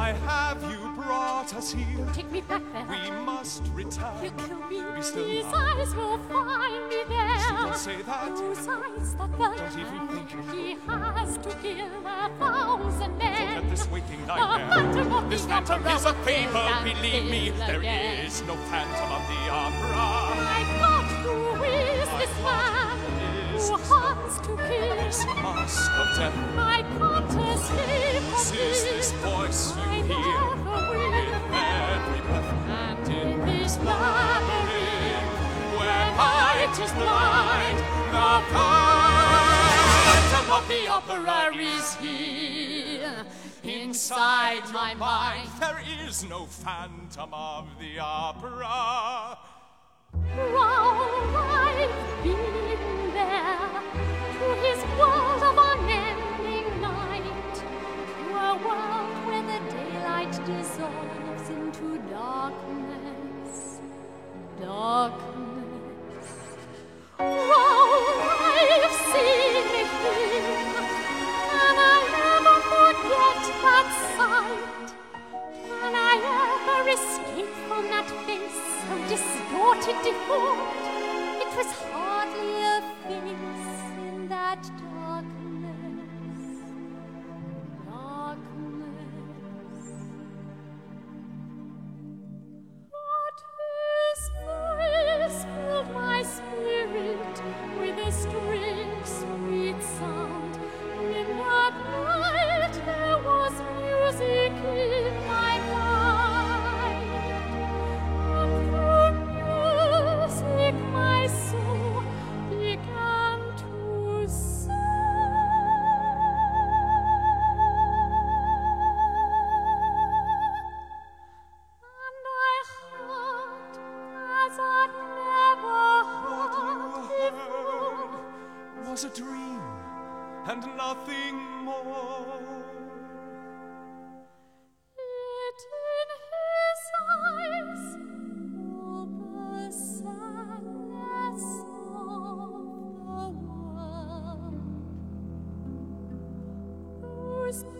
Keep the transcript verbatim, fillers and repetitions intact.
Why have you brought us here? Take me back there. We must return. You kill me. We still His love. eyes will find me there. Still don't say that. Those eyes that the Don't even think. He has to kill a thousand men. Forget this waking The nightmare. phantom of This the phantom opera is a will fable, kill and believe me. kill There again. is no phantom of the opera. My God, who is this man is who haunts to kill? This mask of death. I can't escape from This is this voice you I hear never will. with every breath. And in this labyrinth, Where light is blind, the phantom of the opera is here. inside my mind. There is no phantom of the opera. While I've been there, to his world of unending night, to a world where the daylight dissolves into darkness, darkness. While I've seen him, and I never forget that sight. Can I ever escape from that face so distorted, deformed? It was hardly a face in that darkness, darkness. What his voice filled my spirit with a strange, sweet sound. In that night there was music in my mind, and through music my soul began to sing. And I heard as I'd never heard before. Was a dream and nothing more. Yet in his eyes all the sadness of the world. Those